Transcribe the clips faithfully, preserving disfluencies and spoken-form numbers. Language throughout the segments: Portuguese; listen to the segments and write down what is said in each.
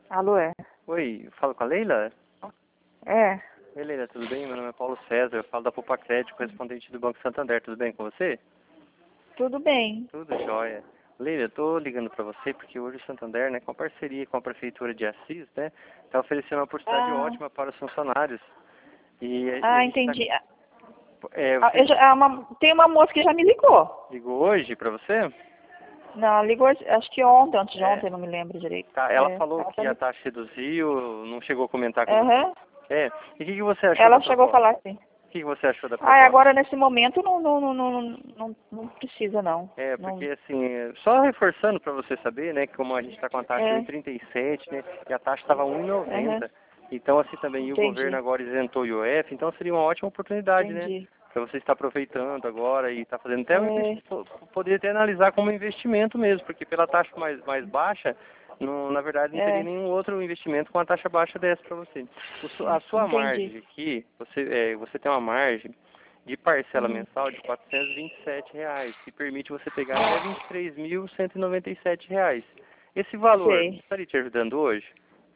Alô, é? Oi, eu falo com a Leila? É, Oi, Leila, tudo bem? Meu nome é Paulo César, eu falo da Poupa Crédito, correspondente do Banco Santander, tudo bem com você? tudo bem. Tudo jóia. Leila, eu tô ligando pra você porque hoje o Santander, né, com a parceria com a Prefeitura de Assis, né, tá oferecendo uma oportunidade Ah, ótima para os funcionários. E, a- e a ah, gente tá... entendi. Ah, É, ah, eu você já- ah, uma- tem uma moça que já me ligou. ligou hoje pra você? Não, ela ligou acho que ontem, antes de É, ontem, não me lembro direito. tá, ela É, falou ela tá que a me... taxa reduziu, não chegou a comentar com você. Aham. É, e o que, que você achou da Ela chegou a proposta? falar assim. O que, que você achou da Ah, proposta? agora nesse momento não, não, não, não, não, não precisa não. É, Não, porque assim, só reforçando para você saber, né, que como a gente está com a taxa de um é, e trinta e sete, né, e a taxa estava um e aham, noventa, então assim também e o governo entendi, agora isentou o I O F, então seria uma ótima oportunidade, né, entendi. para você estar aproveitando agora e estar fazendo até um É, investi- po- poderia até analisar como investimento mesmo, porque pela taxa mais, mais baixa, não, na verdade não teria é, nenhum outro investimento com a taxa baixa dessa para você. O su- a sua entendi. margem aqui, você, é, você tem uma margem de parcela Hum, mensal de quatrocentos e vinte e sete reais, que permite você pegar até é, vinte e três mil cento e noventa e sete reais. Esse valor sei. estaria te ajudando hoje?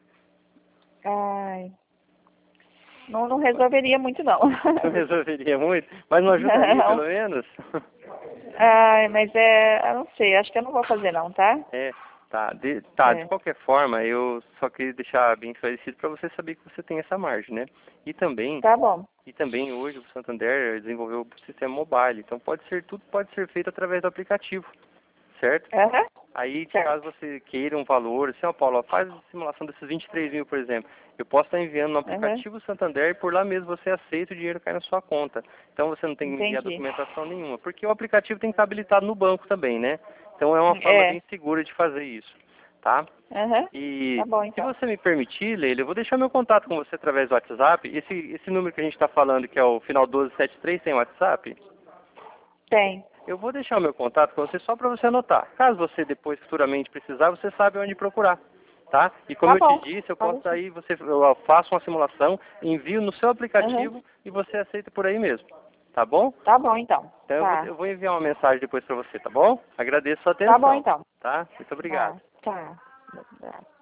Ai, não, não resolveria muito não. Não resolveria muito, mas não ajudaria pelo Não. menos? Ai, mas é, eu não sei, acho que eu não vou fazer não, tá? É, tá, de, tá, de É, qualquer forma, eu só queria deixar bem esclarecido para você saber que você tem essa margem, né? E também, tá bom. e também hoje o Santander desenvolveu o sistema mobile, então pode ser, tudo pode ser feito através do aplicativo, certo? Aham, Aí, caso certo. você queira um valor, assim, ó, Paulo, ó, faz a simulação desses vinte e três mil, por exemplo. Eu posso estar enviando no Aham, aplicativo Santander e por lá mesmo você aceita, o dinheiro cai na sua conta. Então você não tem que enviar entendi. documentação nenhuma, porque o aplicativo tem que estar habilitado no banco também, né? Então é uma forma É, bem segura de fazer isso, tá? aham, tá E bom se então. você me permitir, Leila, eu vou deixar meu contato com você através do WhatsApp. Esse, esse número que a gente está falando, que é o final doze setenta e três, tem WhatsApp? Tem. Eu vou deixar o meu contato com você só para você anotar. Caso você depois futuramente precisar, você sabe onde procurar, tá? E como Tá eu te bom. disse, eu Pode posso deixar. aí, você, eu faço uma simulação, envio no seu Aham, aplicativo e você aceita por aí mesmo, tá bom? tá bom então. Então eu vou, Tá. eu vou enviar uma mensagem depois para você, tá bom? Agradeço a sua Tá bom atenção, então. tá? Muito obrigado. Tá, tá.